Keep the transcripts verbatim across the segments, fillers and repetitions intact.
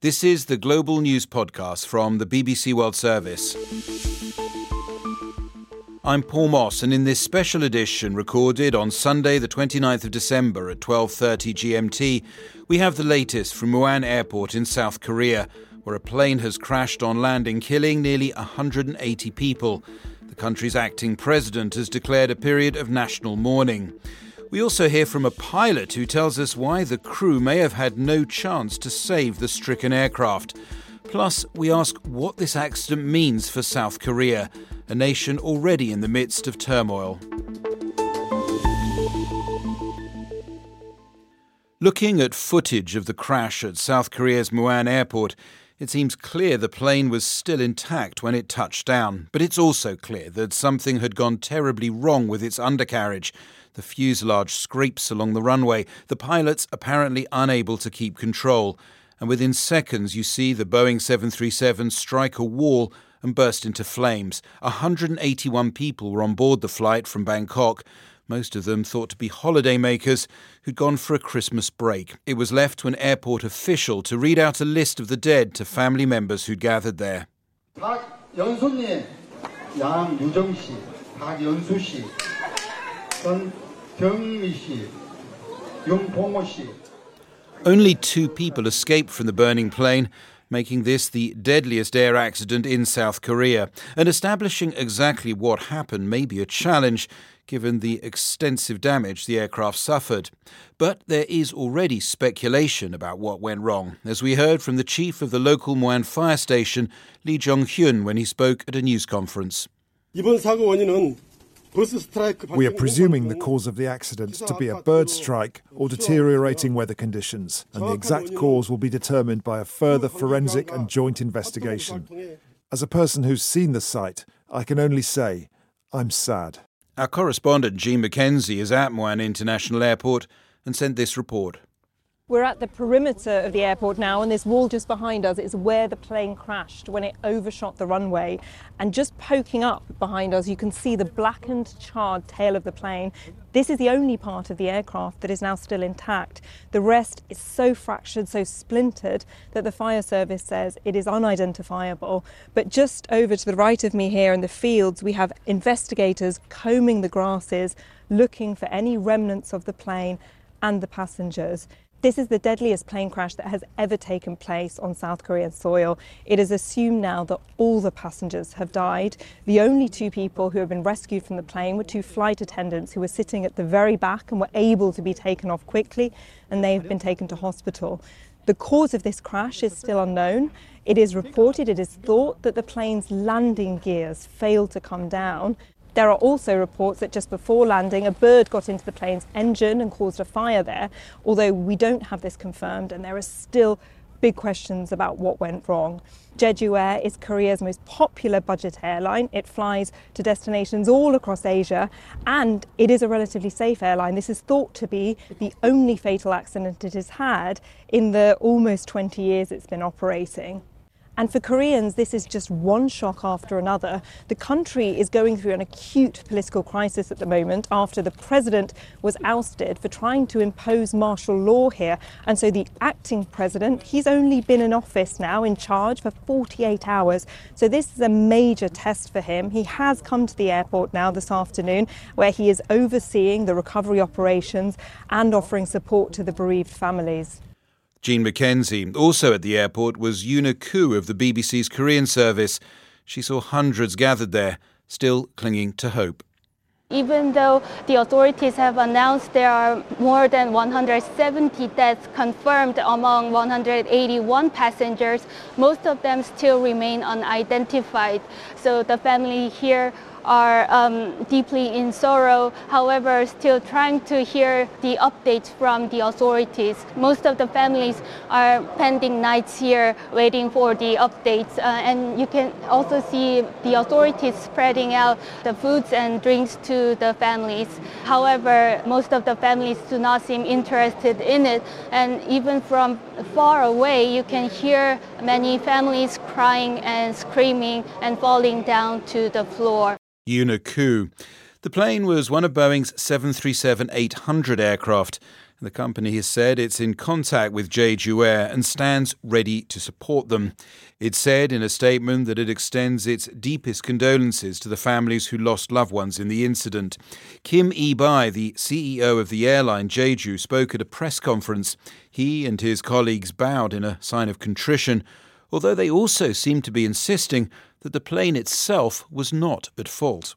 This is the Global News Podcast from the B B C World Service. I'm Paul Moss, and in this special edition recorded on Sunday the twenty-ninth of December at twelve thirty G M T, we have the latest from Muan Airport in South Korea, where a plane has crashed on landing, killing nearly one hundred eighty people. The country's acting president has declared a period of national mourning. We also hear from a pilot who tells us why the crew may have had no chance to save the stricken aircraft. Plus, we ask what this accident means for South Korea, a nation already in the midst of turmoil. Looking at footage of the crash at South Korea's Muan Airport, it seems clear the plane was still intact when it touched down. But it's also clear that something had gone terribly wrong with its undercarriage. The fuselage scrapes along the runway, the pilots apparently unable to keep control. And within seconds you see the Boeing seven thirty-seven strike a wall and burst into flames. one hundred eighty-one people were on board the flight from Bangkok, most of them thought to be holidaymakers who'd gone for a Christmas break. It was left to an airport official to read out a list of the dead to family members who'd gathered there. 박연손님, 양유정 씨, 박연수 씨, 전경미 씨, 윤봉호 씨. Only two people escaped from the burning plane, making this the deadliest air accident in South Korea. And establishing exactly what happened may be a challenge, given the extensive damage the aircraft suffered. But there is already speculation about what went wrong, as we heard from the chief of the local Muan fire station, Lee Jong-hyun, when he spoke at a news conference. We are presuming the cause of the accident to be a bird strike or deteriorating weather conditions, and the exact cause will be determined by a further forensic and joint investigation. As a person who's seen the site, I can only say, I'm sad. Our correspondent Jean Mackenzie is at Muan International Airport and sent this report. We're at the perimeter of the airport now, and this wall just behind us is where the plane crashed when it overshot the runway. And just poking up behind us, you can see the blackened, charred tail of the plane. This is the only part of the aircraft that is now still intact. The rest is so fractured, so splintered, that the fire service says it is unidentifiable. But just over to the right of me here in the fields, we have investigators combing the grasses, looking for any remnants of the plane and the passengers. This is the deadliest plane crash that has ever taken place on South Korean soil. It is assumed now that all the passengers have died. The only two people who have been rescued from the plane were two flight attendants who were sitting at the very back and were able to be taken off quickly, and they have been taken to hospital. The cause of this crash is still unknown. It is reported, it is thought that the plane's landing gears failed to come down. There are also reports that just before landing, a bird got into the plane's engine and caused a fire there, although we don't have this confirmed, and there are still big questions about what went wrong. Jeju Air is Korea's most popular budget airline. It flies to destinations all across Asia, and it is a relatively safe airline. This is thought to be the only fatal accident it has had in the almost twenty years it's been operating. And for Koreans, this is just one shock after another. The country is going through an acute political crisis at the moment after the president was ousted for trying to impose martial law here. And so the acting president, he's only been in office now, in charge, for forty-eight hours. So this is a major test for him. He has come to the airport now this afternoon, where he is overseeing the recovery operations and offering support to the bereaved families. Jean Mackenzie. Also at the airport was Yoona Koo of the B B C's Korean service. She saw hundreds gathered there, still clinging to hope. Even though the authorities have announced there are more than one hundred seventy deaths confirmed among one hundred eighty-one passengers, most of them still remain unidentified. So the family here are um, deeply in sorrow, however, still trying to hear the updates from the authorities. Most of the families are spending nights here waiting for the updates, uh, and you can also see the authorities spreading out the foods and drinks to the families. However, most of the families do not seem interested in it, and even from far away you can hear many families crying and screaming and falling down to the floor. Yoona Koo. The plane was one of Boeing's seven thirty-seven eight hundred aircraft, The company has said it's in contact with Jeju Air and stands ready to support them. It said in a statement that it extends its deepest condolences to the families who lost loved ones in the incident. Kim E-bai, the C E O of the airline Jeju, spoke at a press conference. He and his colleagues bowed in a sign of contrition, although they also seemed to be insisting that the plane itself was not at fault.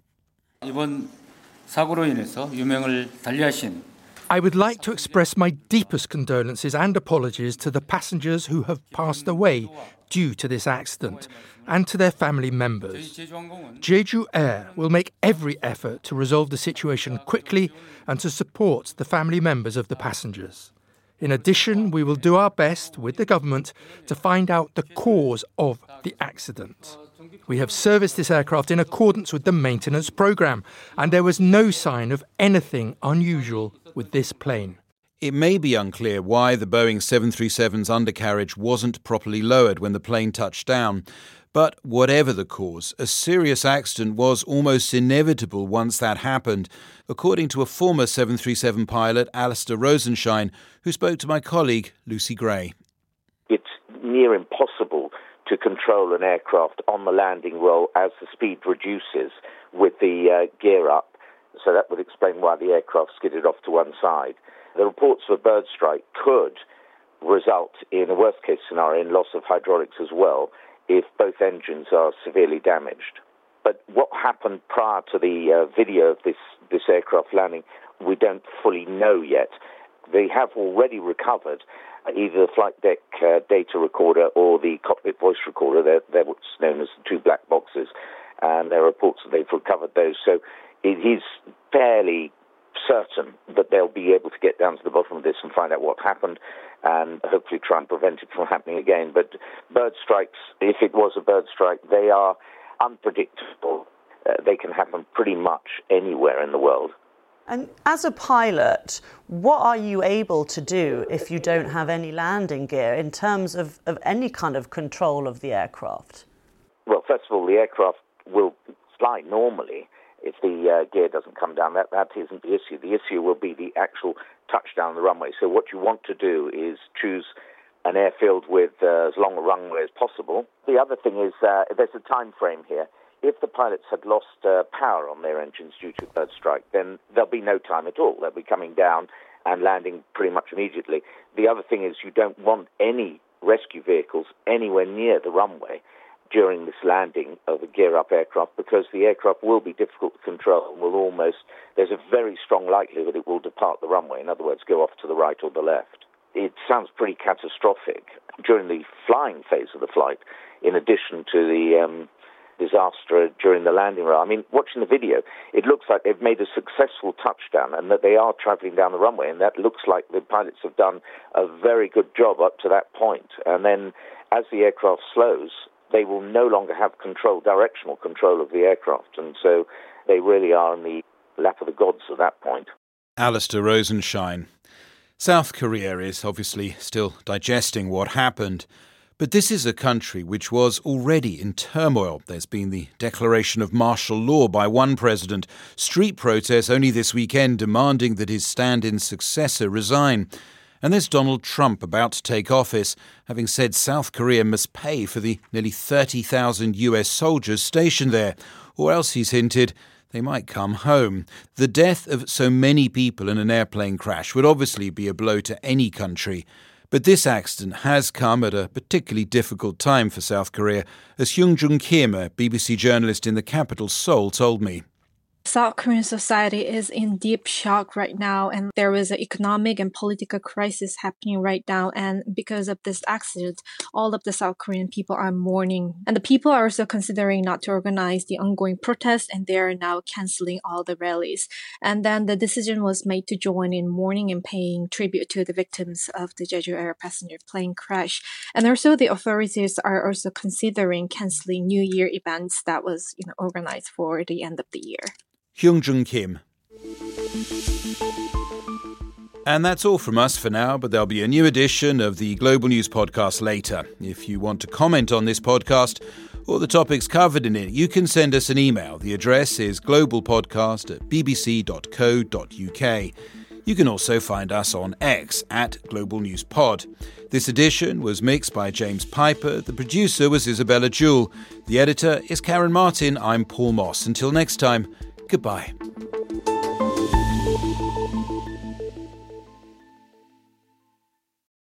이번 사고로 인해서 유명을 달리하신 I would like to express my deepest condolences and apologies to the passengers who have passed away due to this accident and to their family members. Jeju Air will make every effort to resolve the situation quickly and to support the family members of the passengers. In addition, we will do our best with the government to find out the cause of the accident. We have serviced this aircraft in accordance with the maintenance programme, and there was no sign of anything unusual with this plane. It may be unclear why the Boeing seven thirty-seven's undercarriage wasn't properly lowered when the plane touched down. But whatever the cause, a serious accident was almost inevitable once that happened, according to a former seven thirty-seven pilot, Alistair Rosenshine, who spoke to my colleague, Lucy Gray. It's near impossible to control an aircraft on the landing roll as the speed reduces with the uh, gear up. So that would explain why the aircraft skidded off to one side. The reports of a bird strike could result in a worst-case scenario in loss of hydraulics as well if both engines are severely damaged. But what happened prior to the uh, video of this, this aircraft landing, we don't fully know yet. They have already recovered either the flight deck uh, data recorder or the cockpit voice recorder. They're, they're what's known as the two black boxes, and there are reports that they've recovered those. So it is fairly certain that they'll be able to get down to the bottom of this and find out what happened and hopefully try and prevent it from happening again. But bird strikes, if it was a bird strike, they are unpredictable. Uh, they can happen pretty much anywhere in the world. And as a pilot, what are you able to do if you don't have any landing gear in terms of, of any kind of control of the aircraft? Well, first of all, the aircraft will fly normally if the uh, gear doesn't come down. That, that isn't the issue. The issue will be the actual touchdown on the runway. So what you want to do is choose an airfield with uh, as long a runway as possible. The other thing is uh, there's a time frame here. If the pilots had lost uh, power on their engines due to a bird strike, then there'll be no time at all. They'll be coming down and landing pretty much immediately. The other thing is you don't want any rescue vehicles anywhere near the runway during this landing of a gear-up aircraft because the aircraft will be difficult to control and will almost, there's a very strong likelihood it will depart the runway, in other words, go off to the right or the left. It sounds pretty catastrophic. During the flying phase of the flight, in addition to the um, disaster during the landing row. I mean, watching the video, it looks like they've made a successful touchdown and that they are travelling down the runway, and that looks like the pilots have done a very good job up to that point. And then as the aircraft slows, they will no longer have control, directional control of the aircraft, and so they really are in the lap of the gods at that point. Alistair Rosenshine. South Korea is obviously still digesting what happened. But this is a country which was already in turmoil. There's been the declaration of martial law by one president, street protests only this weekend demanding that his stand-in successor resign. And there's Donald Trump about to take office, having said South Korea must pay for the nearly thirty thousand U S soldiers stationed there, or else, he's hinted, they might come home. The death of so many people in an airplane crash would obviously be a blow to any country. But this accident has come at a particularly difficult time for South Korea, as Hyung Jung Kim, a B B C journalist in the capital Seoul, told me. South Korean society is in deep shock right now, and there is an economic and political crisis happening right now. And because of this accident, all of the South Korean people are mourning. And the people are also considering not to organize the ongoing protests, and they are now canceling all the rallies. And then the decision was made to join in mourning and paying tribute to the victims of the Jeju Air passenger plane crash. And also the authorities are also considering canceling New Year events that was, you know, organized for the end of the year. Hyung Jung Kim. And that's all from us for now, but there'll be a new edition of the Global News Podcast later. If you want to comment on this podcast or the topics covered in it, you can send us an email. The address is globalpodcast at bbc dot co dot uk. You can also find us on X at Global News Pod. This edition was mixed by James Piper. The producer was Isabella Jewell. The editor is Karen Martin. I'm Paul Moss. Until next time, goodbye.